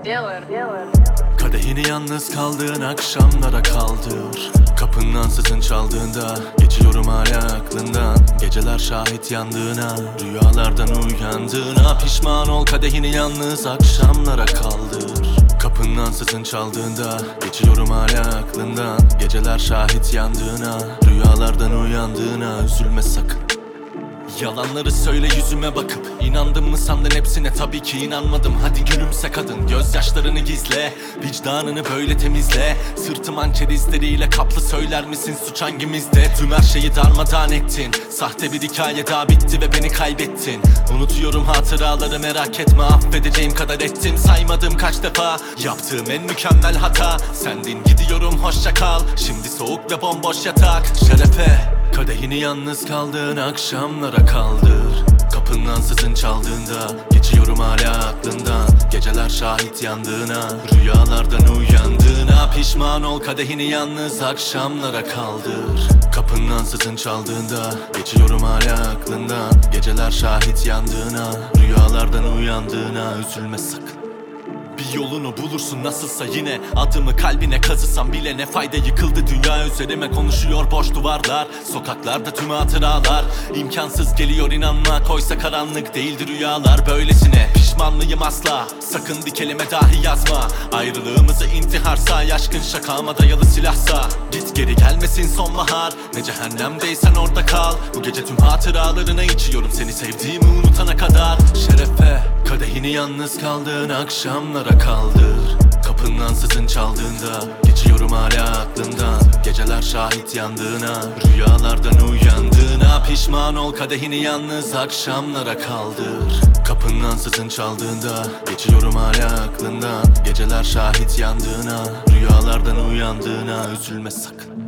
Kadehini yalnız kaldığın akşamlara kaldır. Kapının ansızın çaldığında geçiyorum hala aklından. Geceler şahit yandığına, rüyalardan uyandığına. Pişman ol, kadehini yalnız akşamlara kaldır. Kapının ansızın çaldığında geçiyorum hala aklından. Geceler şahit yandığına, rüyalardan uyandığına. Üzülme sakın. Yalanları söyle yüzüme bakıp, İnandın mı sandın hepsine? Tabii ki inanmadım. Hadi gülümse kadın, gözyaşlarını gizle. Vicdanını böyle temizle. Sırtım hançer izleriyle kaplı, söyler misin suç hangimizde? Tüm her şeyi darmadağın ettin. Sahte bir hikaye daha bitti ve beni kaybettin. Unutuyorum hatıraları, merak etme, affedeceğim kadar ettim. Saymadım kaç defa yaptığım en mükemmel hata sendin, gidiyorum hoşça kal. Şimdi soğuk ve bomboş yatak. Şerefe, kadehini yalnız kaldığın akşamlara kaldır. Kapının ansızın çaldığında geçiyorum hala aklından. Geceler şahit yandığına, rüyalardan uyandığına. Pişman ol, kadehini yalnız akşamlara kaldır. Kapının ansızın çaldığında geçiyorum hala aklından. Geceler şahit yandığına, rüyalardan uyandığına. Üzülme sakın. Bir yolunu bulursun nasılsa yine. Adımı kalbine kazısam bile ne fayda, yıkıldı dünya üzerime. Konuşuyor boş duvarlar, sokaklarda tüm hatıralar. İmkansız geliyor inanmak, oysa karanlık değildi rüyalar. Böylesine pişman mıyım asla, sakın bir kelime dahi yazma. Ayrılığımızı intiharsa, aşkın şakama dayalı silahsa. Git geri gelmesin sonbahar, ne cehennemdeysen orada kal. Bu gece tüm hatıralarına içiyorum, seni sevdiğimi unutana kadar. Şerefe, kadehini yalnız kaldığın akşamlara kaldır. Kapının ansızın çaldığında geçiyorum hala aklından. Geceler şahit yandığına, rüyalardan uyandığına. Pişman ol, kadehini yalnız akşamlara kaldır. Kapının ansızın çaldığında geçiyorum hala aklından. Geceler şahit yandığına, rüyalardan uyandığına. Üzülme sakın.